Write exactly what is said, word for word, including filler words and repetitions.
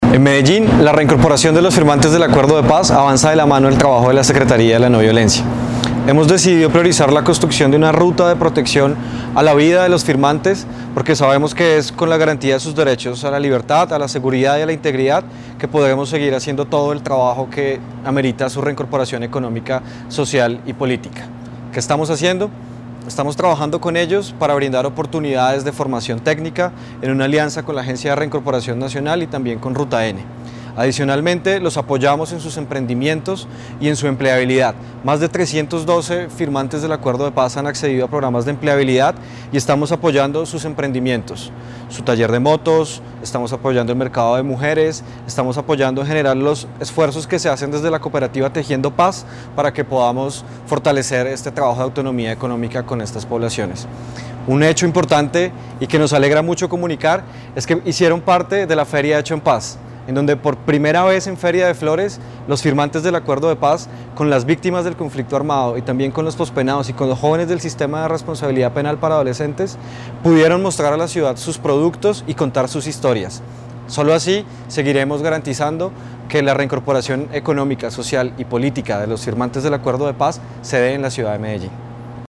En Medellín, la reincorporación de los firmantes del Acuerdo de Paz avanza de la mano del trabajo de la Secretaría de la No Violencia. Hemos decidido priorizar la construcción de una ruta de protección a la vida de los firmantes porque sabemos que es con la garantía de sus derechos a la libertad, a la seguridad y a la integridad que podremos seguir haciendo todo el trabajo que amerita su reincorporación económica, social y política. ¿Qué estamos haciendo? Estamos trabajando con ellos para brindar oportunidades de formación técnica en una alianza con la Agencia de Reincorporación Nacional y también con Ruta N. Adicionalmente, los apoyamos en sus emprendimientos y en su empleabilidad. Más de trescientos doce firmantes del Acuerdo de Paz han accedido a programas de empleabilidad y estamos apoyando sus emprendimientos, su taller de motos, estamos apoyando el mercado de mujeres, estamos apoyando en general los esfuerzos que se hacen desde la cooperativa Tejiendo Paz para que podamos fortalecer este trabajo de autonomía económica con estas poblaciones. Un hecho importante y que nos alegra mucho comunicar es que hicieron parte de la Feria Hecho en Paz, en donde por primera vez en Feria de Flores, los firmantes del Acuerdo de Paz con las víctimas del conflicto armado y también con los pospenados y con los jóvenes del sistema de responsabilidad penal para adolescentes, pudieron mostrar a la ciudad sus productos y contar sus historias. Solo así seguiremos garantizando que la reincorporación económica, social y política de los firmantes del Acuerdo de Paz se dé en la ciudad de Medellín.